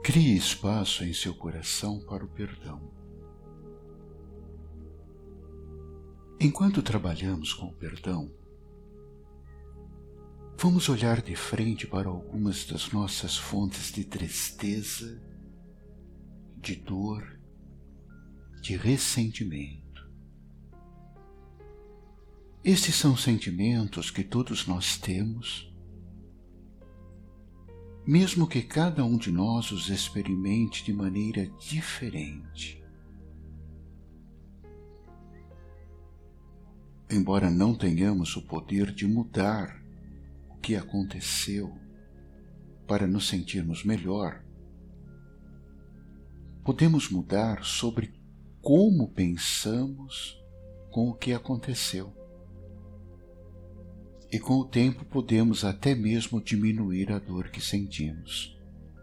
Crie espaço em seu coração para o perdão. Enquanto trabalhamos com o perdão, vamos olhar de frente para algumas das nossas fontes de tristeza, de dor, de ressentimento. Estes são sentimentos que todos nós temos, mesmo que cada um de nós os experimente de maneira diferente. Embora não tenhamos o poder de mudar o que aconteceu para nos sentirmos melhor, podemos mudar sobre como pensamos com o que aconteceu. E com o tempo podemos até mesmo diminuir a dor que sentimos.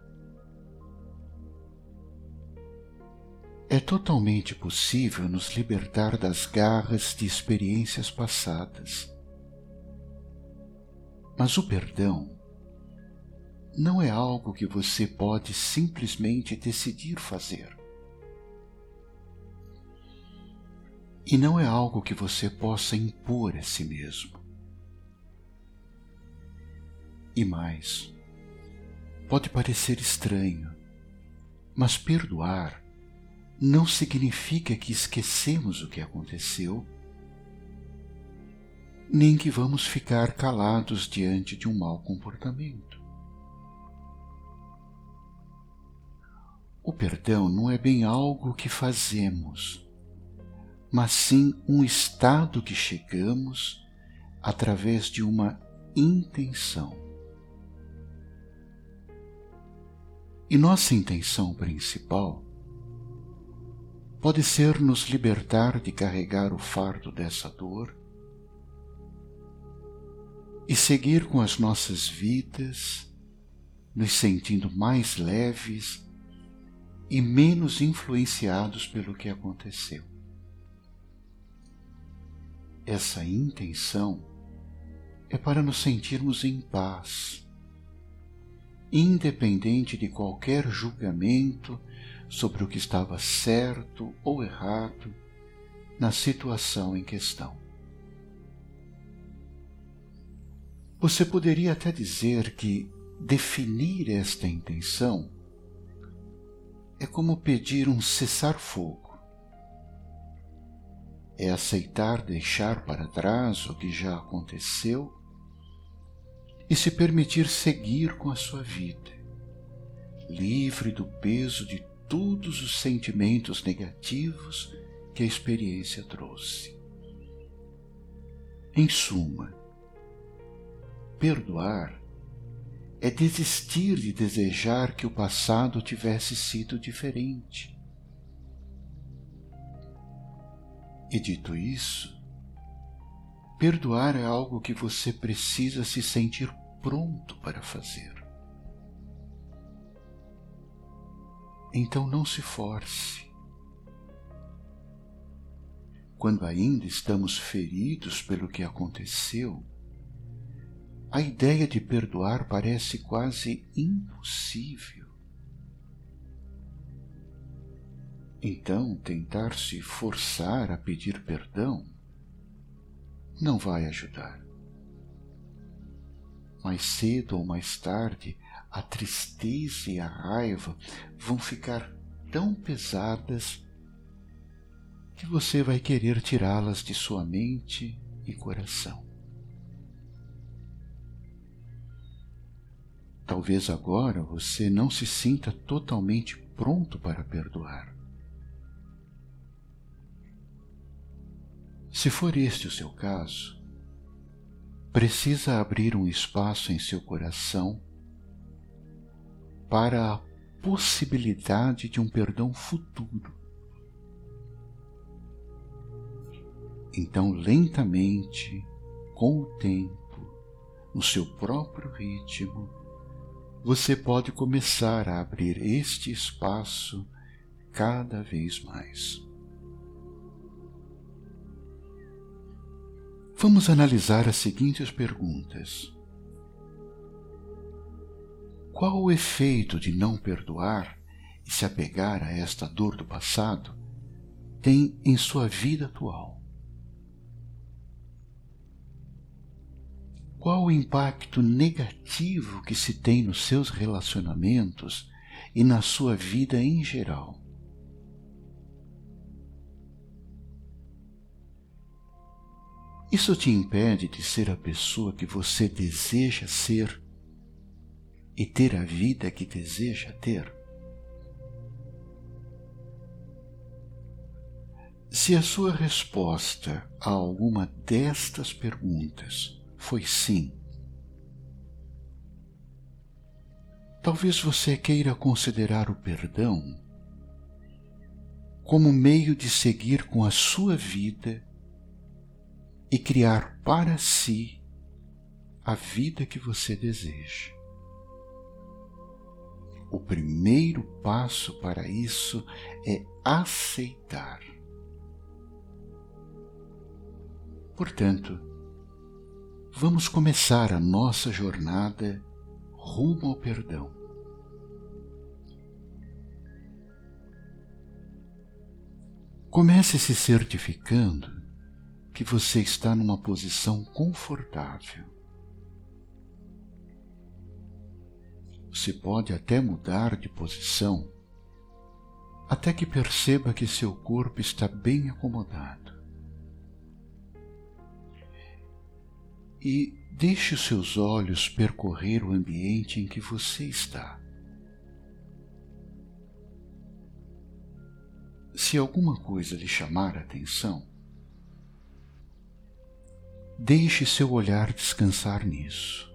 É totalmente possível nos libertar das garras de experiências passadas. Mas o perdão não é algo que você pode simplesmente decidir fazer. E não é algo que você possa impor a si mesmo. E mais, pode parecer estranho, mas perdoar não significa que esquecemos o que aconteceu, nem que vamos ficar calados diante de um mau comportamento. O perdão não é bem algo que fazemos, mas sim um estado que chegamos através de uma intenção. E nossa intenção principal pode ser nos libertar de carregar o fardo dessa dor e seguir com as nossas vidas, nos sentindo mais leves e menos influenciados pelo que aconteceu. Essa intenção é para nos sentirmos em paz, independente de qualquer julgamento sobre o que estava certo ou errado na situação em questão. Você poderia até dizer que definir esta intenção é como pedir um cessar-fogo. É aceitar deixar para trás o que já aconteceu e se permitir seguir com a sua vida, livre do peso de todos os sentimentos negativos que a experiência trouxe. Em suma, perdoar é desistir de desejar que o passado tivesse sido diferente. E dito isso, perdoar é algo que você precisa se sentir pronto para fazer. Então não se force. Quando ainda estamos feridos pelo que aconteceu, a ideia de perdoar parece quase impossível. Então, tentar se forçar a pedir perdão não vai ajudar. Mais cedo ou mais tarde, a tristeza e a raiva vão ficar tão pesadas que você vai querer tirá-las de sua mente e coração. Talvez agora você não se sinta totalmente pronto para perdoar. Se for este o seu caso, precisa abrir um espaço em seu coração para a possibilidade de um perdão futuro. Então, lentamente, com o tempo, no seu próprio ritmo, você pode começar a abrir este espaço cada vez mais. Vamos analisar as seguintes perguntas. qual o efeito de não perdoar e se apegar a esta dor do passado tem em sua vida atual? Qual o impacto negativo que se tem nos seus relacionamentos e na sua vida em geral? Isso te impede de ser a pessoa que você deseja ser e ter a vida que deseja ter? Se a sua resposta a alguma destas perguntas foi sim, talvez você queira considerar o perdão como meio de seguir com a sua vida e criar para si a vida que você deseja. O primeiro passo para isso é aceitar. Portanto, vamos começar a nossa jornada rumo ao perdão. Comece se certificando que você está numa posição confortável. Você pode até mudar de posição até que perceba que seu corpo está bem acomodado. E deixe os seus olhos percorrer o ambiente em que você está. Se alguma coisa lhe chamar a atenção, deixe seu olhar descansar nisso.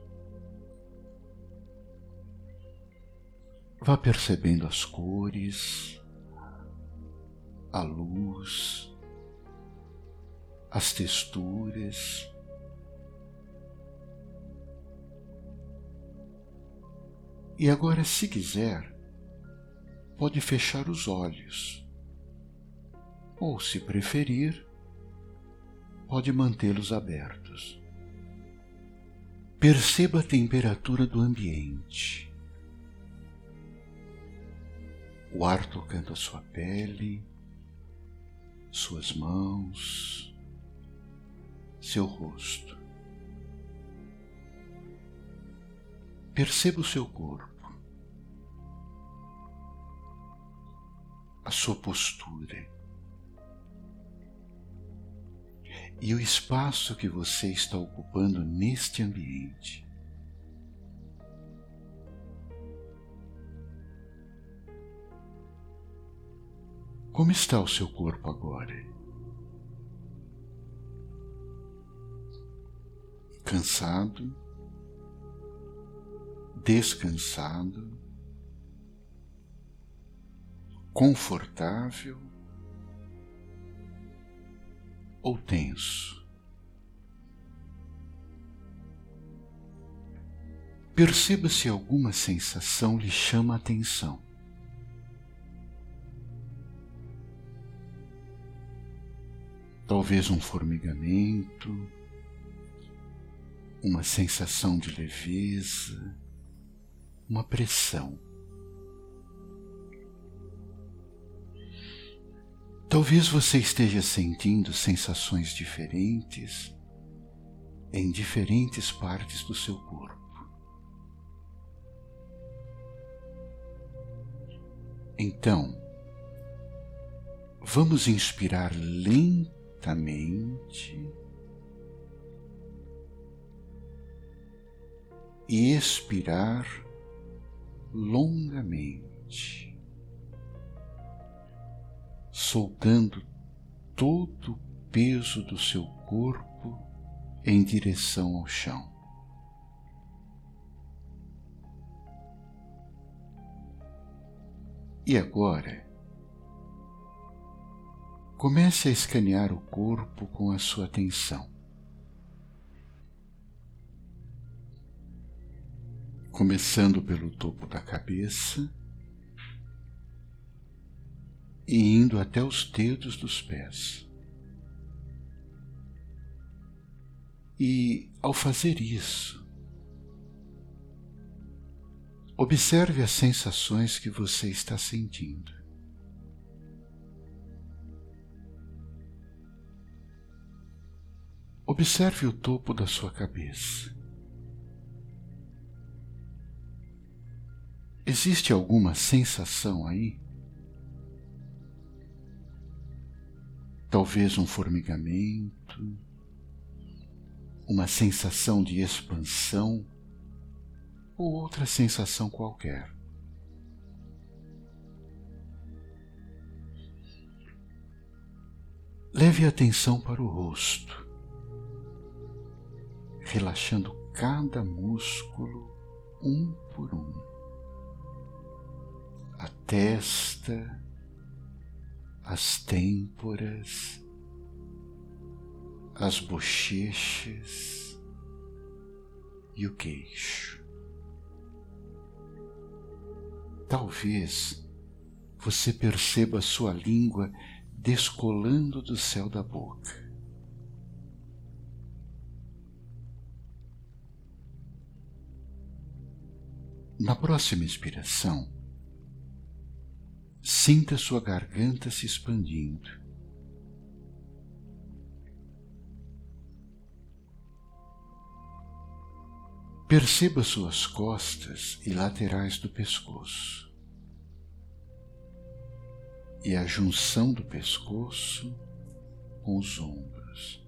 Vá percebendo as cores, a luz, as texturas. E agora, se quiser, pode fechar os olhos, ou, se preferir, pode mantê-los abertos. Perceba a temperatura do ambiente, o ar tocando a sua pele, suas mãos, seu rosto. Perceba o seu corpo, a sua postura e o espaço que você está ocupando neste ambiente. Como está o seu corpo agora? Cansado? Descansado? Confortável? Ou tenso? Perceba se alguma sensação lhe chama a atenção. Talvez um formigamento, uma sensação de leveza, uma pressão. Talvez você esteja sentindo sensações diferentes em diferentes partes do seu corpo. Então, vamos inspirar lentamente e expirar longamente, soltando todo o peso do seu corpo em direção ao chão. E agora, comece a escanear o corpo com a sua atenção. Começando pelo topo da cabeça e indo até os dedos dos pés. E, ao fazer isso, Observe as sensações que você está sentindo. Observe o topo da sua cabeça. Existe alguma sensação aí? Talvez um formigamento, uma sensação de expansão ou outra sensação qualquer. Leve a atenção para o rosto, relaxando cada músculo um por um. A testa, as têmporas, as bochechas e o queixo. Talvez você perceba sua língua descolando do céu da boca. Na próxima expiração, sinta sua garganta se expandindo. Perceba suas costas e laterais do pescoço e a junção do pescoço com os ombros.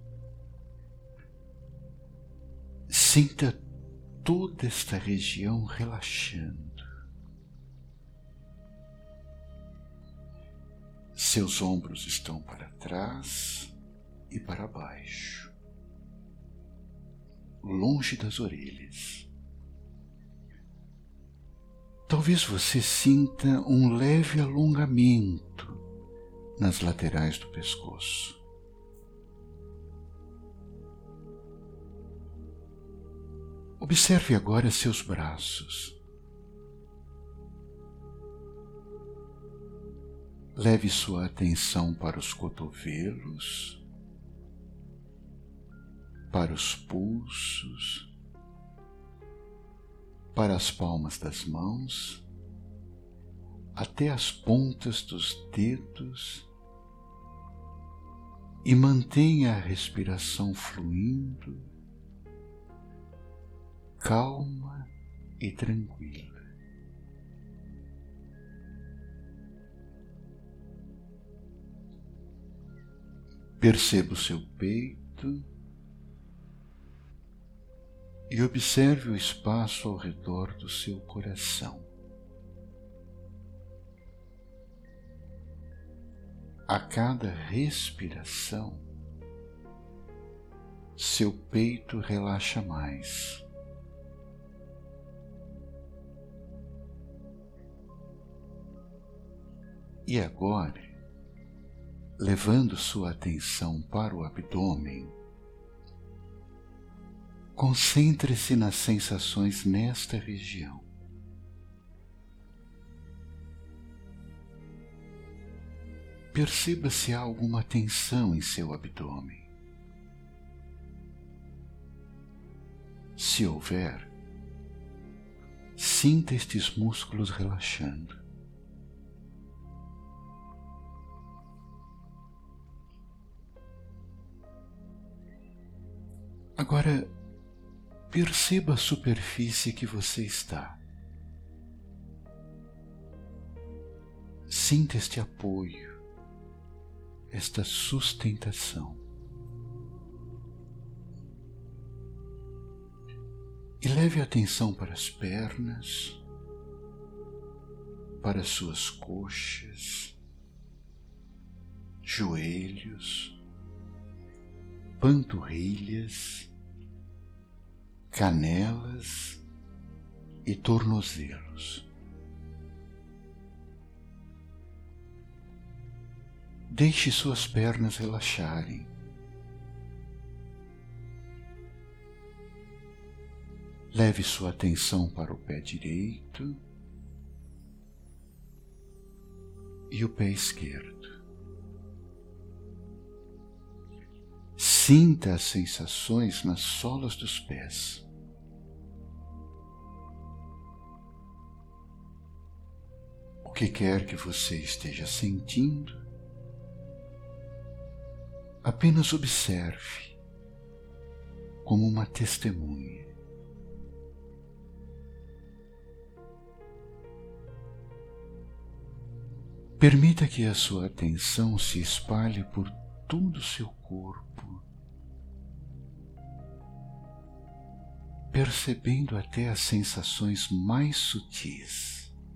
Sinta toda esta região relaxando. Seus ombros estão para trás e para baixo, longe das orelhas. Talvez você sinta um leve alongamento nas laterais do pescoço. Observe agora seus braços. Leve sua atenção para os cotovelos, para os pulsos, para as palmas das mãos, até as pontas dos dedos e mantenha a respiração fluindo, calma e tranquila. Perceba o seu peito e observe o espaço ao redor do seu coração. A cada respiração, seu peito relaxa mais. E agora, levando sua atenção para o abdômen, concentre-se nas sensações nesta região. Perceba se há alguma tensão em seu abdômen. Se houver, sinta estes músculos relaxando. Agora, perceba a superfície que você está. Sinta este apoio, esta sustentação. E leve a atenção para as pernas, para as suas coxas, joelhos, panturrilhas, canelas e tornozelos. Deixe suas pernas relaxarem. Leve sua atenção para o pé direito e o pé esquerdo. Sinta as sensações nas solas dos pés. que quer que você esteja sentindo, apenas observe como uma testemunha. Permita que a sua atenção se espalhe por todo o seu corpo, percebendo até as sensações mais sutis.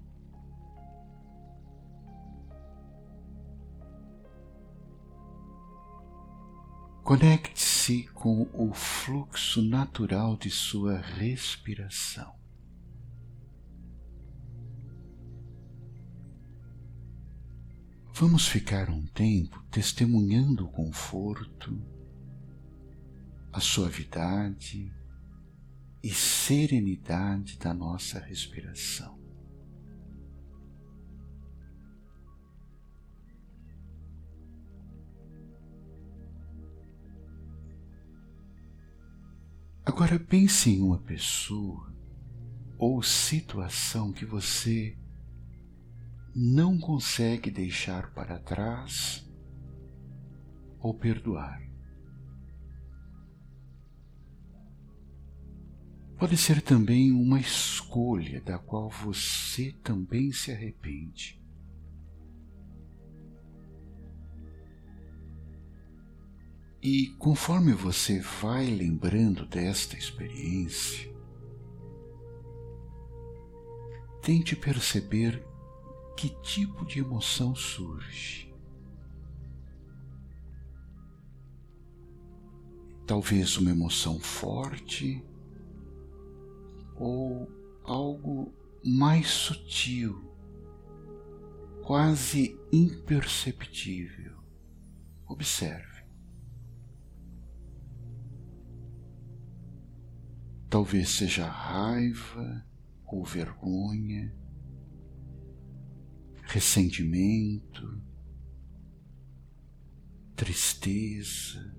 Conecte-se com o fluxo natural de sua respiração. Vamos ficar um tempo testemunhando o conforto, a suavidade e serenidade da nossa respiração. Agora pense em uma pessoa ou situação que você não consegue deixar para trás ou perdoar. Pode ser também uma escolha da qual você também se arrepende. E conforme você vai lembrando desta experiência, tente perceber que tipo de emoção surge. Talvez uma emoção forte ou algo mais sutil, quase imperceptível. Observe. Talvez seja raiva ou vergonha, ressentimento, tristeza,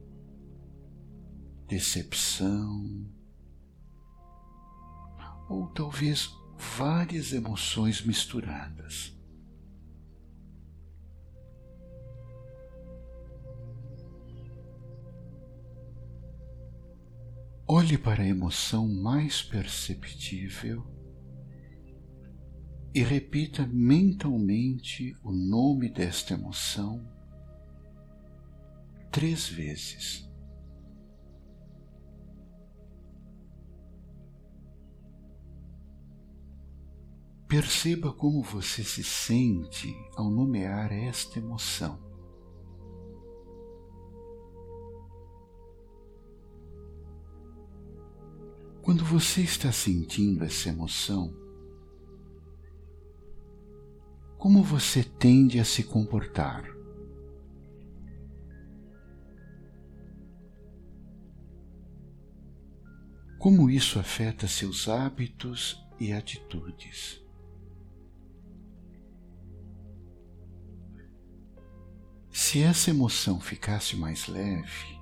decepção, ou talvez várias emoções misturadas. Olhe para a emoção mais perceptível e repita mentalmente o nome desta emoção 3 vezes. Perceba como você se sente ao nomear esta emoção. Quando você está sentindo essa emoção, como você tende a se comportar? Como isso afeta seus hábitos e atitudes? Se essa emoção ficasse mais leve,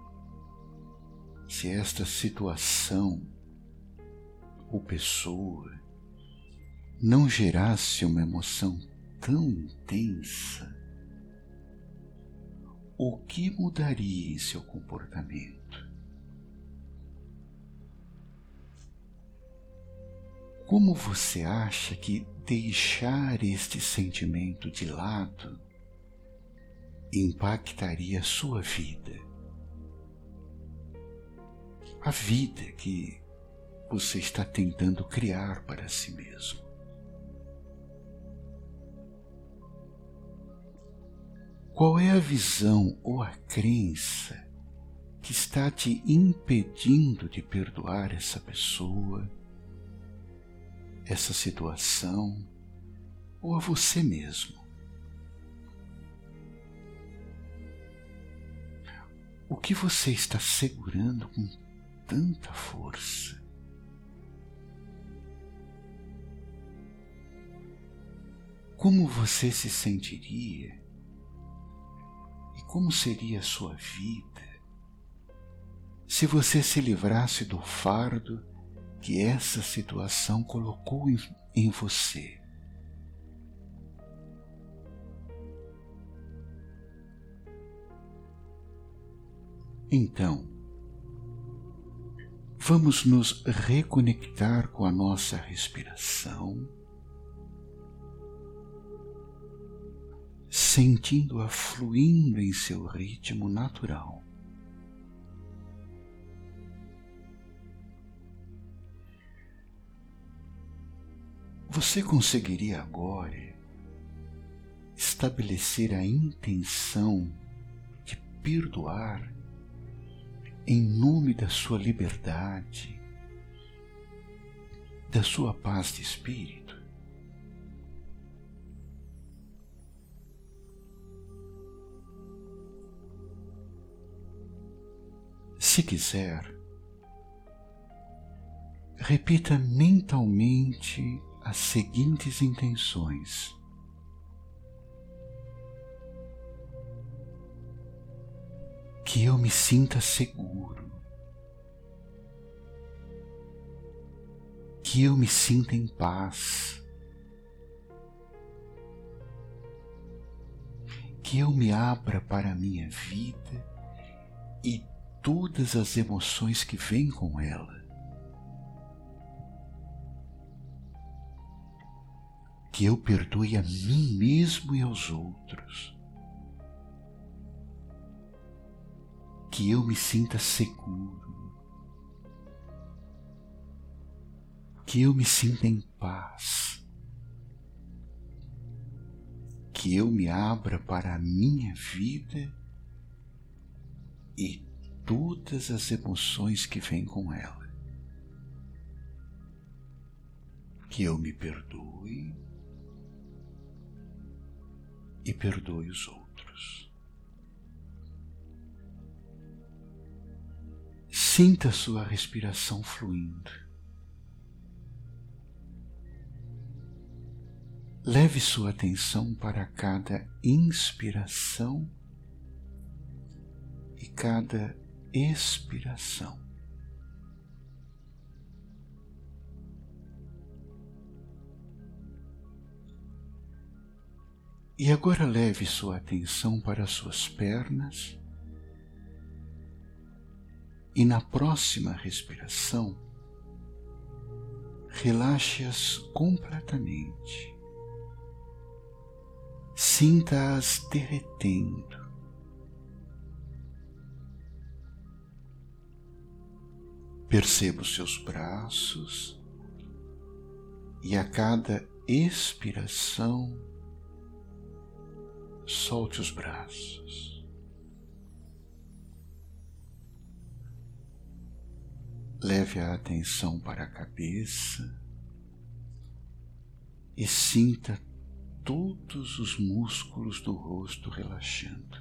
se esta situação ou pessoa não gerasse uma emoção tão intensa, o que mudaria em seu comportamento? Como você acha que deixar este sentimento de lado impactaria a sua vida? A vida que você está tentando criar para si mesmo. Qual é a visão ou a crença que está te impedindo de perdoar essa pessoa, essa situação ou a você mesmo? O que você está segurando com tanta força? Como você se sentiria e como seria a sua vida se você se livrasse do fardo que essa situação colocou em você? Então, vamos nos reconectar com a nossa respiração, sentindo-a fluindo em seu ritmo natural. Você conseguiria agora estabelecer a intenção de perdoar em nome da sua liberdade, da sua paz de espírito? Se quiser, repita mentalmente as seguintes intenções: que eu me sinta seguro, que eu me sinta em paz, que eu me abra para a minha vida e todas as emoções que vêm com ela, que eu perdoe a mim mesmo e aos outros, que eu me sinta seguro, que eu me sinta em paz, que eu me abra para a minha vida e todas as emoções que vêm com ela, que eu me perdoe e perdoe os outros. Sinta sua respiração fluindo. Leve sua atenção para cada inspiração e cada expiração. E agora leve sua atenção para as suas pernas e na próxima respiração, relaxe-as completamente. Sinta-as derretendo. Perceba os seus braços e a cada expiração, solte os braços. Leve a atenção para a cabeça e sinta todos os músculos do rosto relaxando.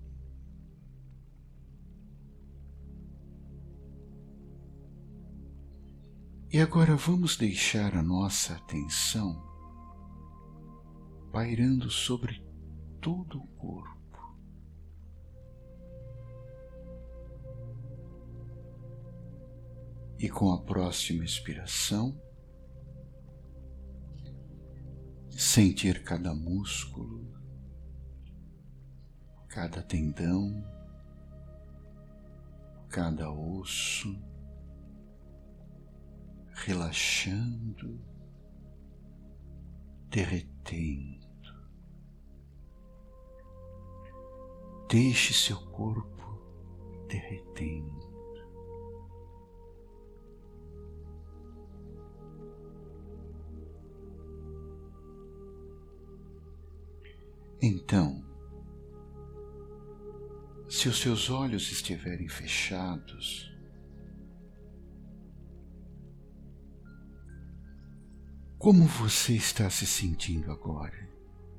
E agora vamos deixar a nossa atenção pairando sobre todo o corpo. E com a próxima expiração, sentir cada músculo, cada tendão, cada osso, relaxando, derretendo. Deixe seu corpo derretendo. Então, se os seus olhos estiverem fechados, como você está se sentindo agora?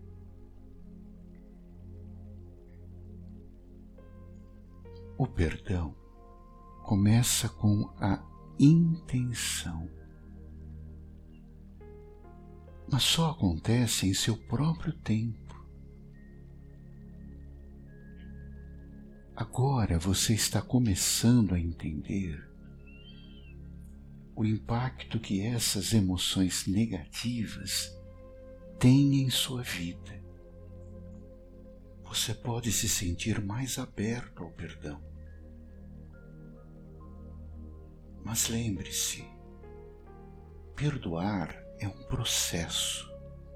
O perdão começa com a intenção, mas só acontece em seu próprio tempo. Agora você está começando a entender o impacto que essas emoções negativas têm em sua vida. Você pode se sentir mais aberto ao perdão. Mas lembre-se, perdoar é um processo.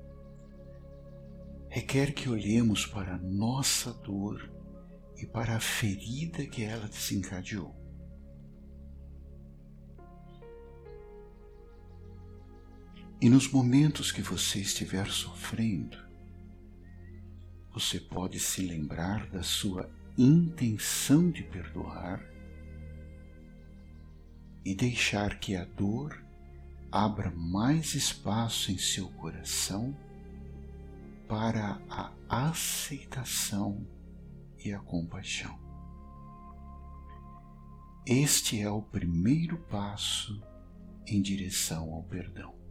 Requer que olhemos para a nossa dor e para a ferida que ela desencadeou. E nos momentos que você estiver sofrendo, você pode se lembrar da sua intenção de perdoar e deixar que a dor abra mais espaço em seu coração para a aceitação e a compaixão. Este é o primeiro passo em direção ao perdão.